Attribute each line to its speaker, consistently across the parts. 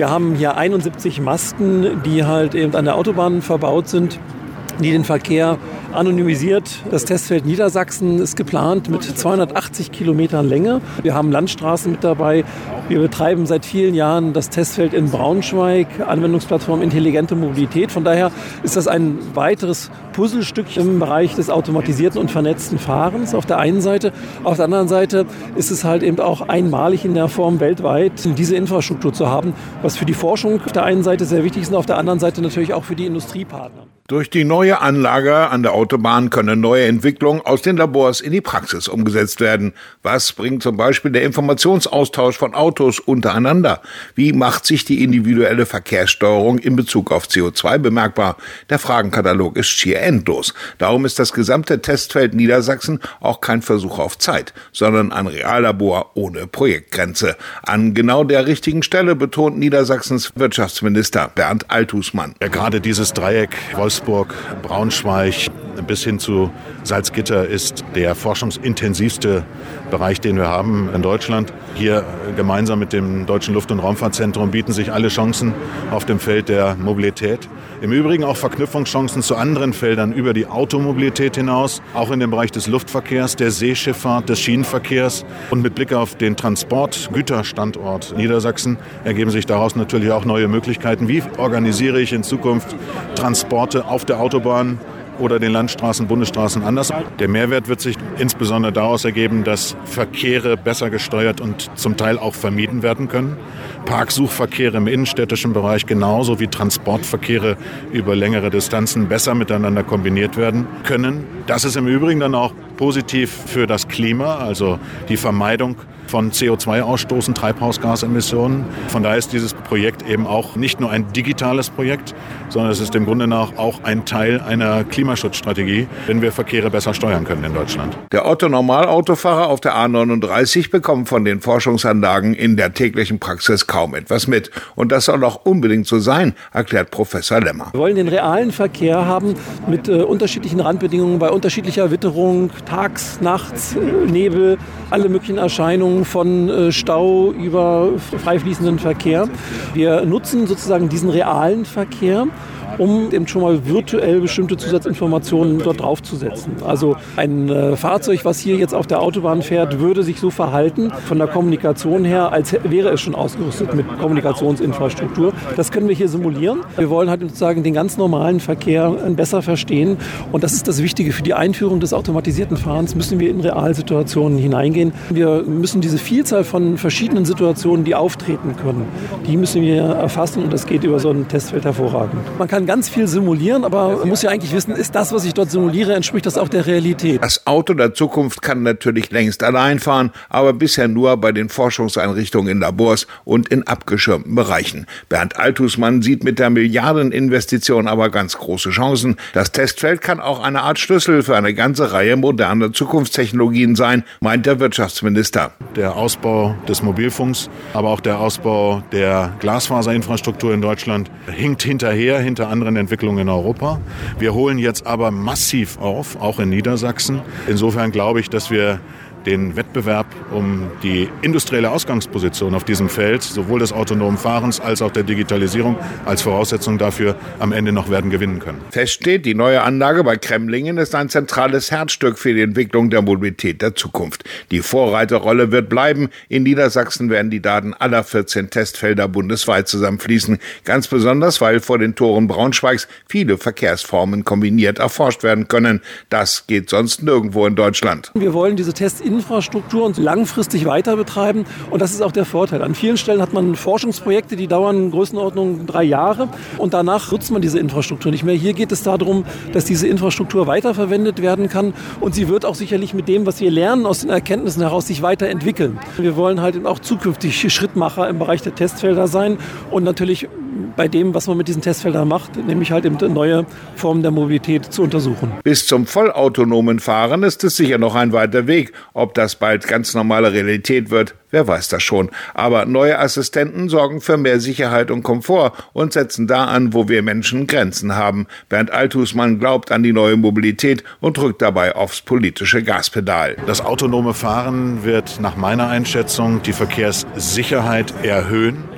Speaker 1: Wir haben hier 71 Masten, die halt eben an der Autobahn verbaut sind, die den Verkehr anonymisiert. Das Testfeld Niedersachsen ist geplant mit 280 Kilometern Länge. Wir haben Landstraßen mit dabei. Wir betreiben seit vielen Jahren das Testfeld in Braunschweig, Anwendungsplattform intelligente Mobilität. Von daher ist das ein weiteres Puzzlestück im Bereich des automatisierten und vernetzten Fahrens auf der einen Seite. Auf der anderen Seite ist es halt eben auch einmalig in der Form weltweit, diese Infrastruktur zu haben, was für die Forschung auf der einen Seite sehr wichtig ist und auf der anderen Seite natürlich auch für die Industriepartner.
Speaker 2: Durch die neue Anlage an der Autobahn können neue Entwicklungen aus den Labors in die Praxis umgesetzt werden. Was bringt zum Beispiel der Informationsaustausch von Autos untereinander? Wie macht sich die individuelle Verkehrssteuerung in Bezug auf CO2 bemerkbar? Der Fragenkatalog ist schier endlos. Darum ist das gesamte Testfeld Niedersachsen auch kein Versuch auf Zeit, sondern ein Reallabor ohne Projektgrenze. An genau der richtigen Stelle betont Niedersachsens Wirtschaftsminister Bernd Althusmann.
Speaker 3: Ja, gerade dieses Dreieck Wolfsburg, Braunschweig bis hin zu Salzgitter ist der forschungsintensivste Bereich, den wir haben in Deutschland. Hier gemeinsam mit dem Deutschen Luft- und Raumfahrtzentrum bieten sich alle Chancen auf dem Feld der Mobilität. Im Übrigen auch Verknüpfungschancen zu anderen Feldern über die Automobilität hinaus, auch in dem Bereich des Luftverkehrs, der Seeschifffahrt, des Schienenverkehrs. Und mit Blick auf den Transportgüterstandort Niedersachsen ergeben sich daraus natürlich auch neue Möglichkeiten. Wie organisiere ich in Zukunft Transporte auf der Autobahn oder den Landstraßen, Bundesstraßen anders? Der Mehrwert wird sich insbesondere daraus ergeben, dass Verkehre besser gesteuert und zum Teil auch vermieden werden können. Parksuchverkehre im innenstädtischen Bereich genauso wie Transportverkehre über längere Distanzen besser miteinander kombiniert werden können. Das ist im Übrigen dann auch positiv für das Klima, also die Vermeidung von CO2-Ausstoßen, Treibhausgasemissionen. Von daher ist dieses Projekt eben auch nicht nur ein digitales Projekt, sondern es ist im Grunde nach auch ein Teil einer Klimaschutzstrategie, wenn wir Verkehre besser steuern können in Deutschland.
Speaker 2: Der Otto-Normalautofahrer auf der A39 bekommt von den Forschungsanlagen in der täglichen Praxis kaum etwas mit. Und das soll auch unbedingt so sein, erklärt Professor Lemmer.
Speaker 1: Wir wollen den realen Verkehr haben mit unterschiedlichen Randbedingungen, bei unterschiedlicher Witterung, tags, nachts, Nebel, alle möglichen Erscheinungen von Stau über frei fließenden Verkehr. Wir nutzen sozusagen diesen realen Verkehr, um eben schon mal virtuell bestimmte Zusatzinformationen dort draufzusetzen. Also ein Fahrzeug, was hier jetzt auf der Autobahn fährt, würde sich so verhalten von der Kommunikation her, als wäre es schon ausgerüstet mit Kommunikationsinfrastruktur. Das können wir hier simulieren. Wir wollen halt sozusagen den ganz normalen Verkehr besser verstehen. Und das ist das Wichtige. Für die Einführung des automatisierten Fahrens müssen wir in Realsituationen hineingehen. Wir müssen diese Vielzahl von verschiedenen Situationen, die auftreten können, die müssen wir erfassen. Und das geht über so ein Testfeld hervorragend. Man kann ganz viel simulieren, aber man muss ja eigentlich wissen, ist das, was ich dort simuliere, entspricht das auch der Realität?
Speaker 2: Das Auto der Zukunft kann natürlich längst allein fahren, aber bisher nur bei den Forschungseinrichtungen in Labors und in abgeschirmten Bereichen. Bernd Althusmann sieht mit der Milliardeninvestition aber ganz große Chancen. Das Testfeld kann auch eine Art Schlüssel für eine ganze Reihe moderner Zukunftstechnologien sein, meint der Wirtschaftsminister.
Speaker 3: Der Ausbau des Mobilfunks, aber auch der Ausbau der Glasfaserinfrastruktur in Deutschland hinkt hinter anderen Entwicklungen in Europa. Wir holen jetzt aber massiv auf, auch in Niedersachsen. Insofern glaube ich, dass wir den Wettbewerb um die industrielle Ausgangsposition auf diesem Feld, sowohl des autonomen Fahrens als auch der Digitalisierung, als Voraussetzung dafür am Ende noch werden gewinnen können.
Speaker 2: Fest steht, die neue Anlage bei Kremlingen ist ein zentrales Herzstück für die Entwicklung der Mobilität der Zukunft. Die Vorreiterrolle wird bleiben. In Niedersachsen werden die Daten aller 14 Testfelder bundesweit zusammenfließen. Ganz besonders, weil vor den Toren Braunschweigs viele Verkehrsformen kombiniert erforscht werden können. Das geht sonst nirgendwo in Deutschland.
Speaker 1: Wir wollen diese Testinfrastruktur und langfristig weiter betreiben. Und das ist auch der Vorteil. An vielen Stellen hat man Forschungsprojekte, die dauern Größenordnung 3 Jahre. Und danach nutzt man diese Infrastruktur nicht mehr. Hier geht es darum, dass diese Infrastruktur weiterverwendet werden kann. Und sie wird auch sicherlich mit dem, was wir lernen, aus den Erkenntnissen heraus sich weiterentwickeln. Wir wollen halt auch zukünftig Schrittmacher im Bereich der Testfelder sein und natürlich bei dem, was man mit diesen Testfeldern macht, nämlich halt eben neue Formen der Mobilität zu untersuchen.
Speaker 2: Bis zum vollautonomen Fahren ist es sicher noch ein weiter Weg. Ob das bald ganz normale Realität wird, wer weiß das schon. Aber neue Assistenten sorgen für mehr Sicherheit und Komfort und setzen da an, wo wir Menschen Grenzen haben. Bernd Althusmann glaubt an die neue Mobilität und drückt dabei aufs politische Gaspedal.
Speaker 3: Das autonome Fahren wird nach meiner Einschätzung die Verkehrssicherheit erhöhen.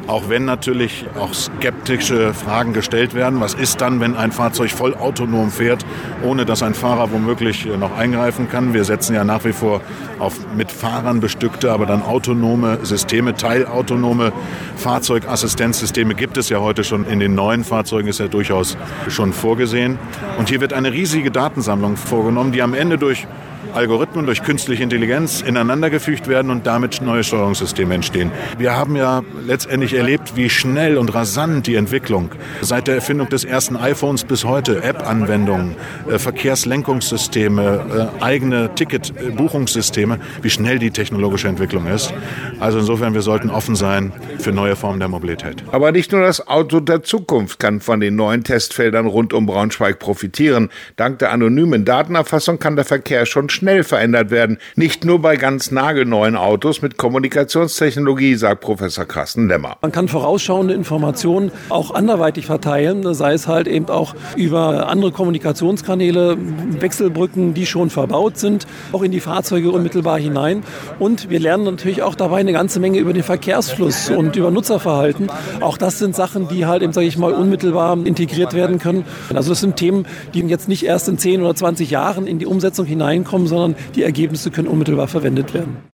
Speaker 3: Auch wenn natürlich auch skeptische Fragen gestellt werden. Was ist dann, wenn ein Fahrzeug voll autonom fährt, ohne dass ein Fahrer womöglich noch eingreifen kann? Wir setzen ja nach wie vor auf mit Fahrern bestückte, aber dann autonome Systeme, teilautonome Fahrzeugassistenzsysteme gibt es ja heute schon. In den neuen Fahrzeugen ist ja durchaus schon vorgesehen. Und hier wird eine riesige Datensammlung vorgenommen, die am Ende durch Algorithmen, durch künstliche Intelligenz ineinandergefügt werden und damit neue Steuerungssysteme entstehen. Wir haben ja letztendlich erlebt, wie schnell und rasant die Entwicklung seit der Erfindung des ersten iPhones bis heute, App-Anwendungen, Verkehrslenkungssysteme, eigene Ticketbuchungssysteme, wie schnell die technologische Entwicklung ist. Also insofern, wir sollten offen sein für neue Formen der Mobilität.
Speaker 2: Aber nicht nur das Auto der Zukunft kann von den neuen Testfeldern rund um Braunschweig profitieren. Dank der anonymen Datenerfassung kann der Verkehr schon schnell verändert werden. Nicht nur bei ganz nagelneuen Autos mit Kommunikationstechnologie, sagt Professor Carsten Lemmer.
Speaker 1: Man kann vorausschauende Informationen auch anderweitig verteilen, sei es halt eben auch über andere Kommunikationskanäle, Wechselbrücken, die schon verbaut sind, auch in die Fahrzeuge unmittelbar hinein. Und wir lernen natürlich auch dabei eine ganze Menge über den Verkehrsfluss und über Nutzerverhalten. Auch das sind Sachen, die halt eben, sage ich mal, unmittelbar integriert werden können. Also das sind Themen, die jetzt nicht erst in 10 oder 20 Jahren in die Umsetzung hineinkommen, sondern die Ergebnisse können unmittelbar verwendet werden.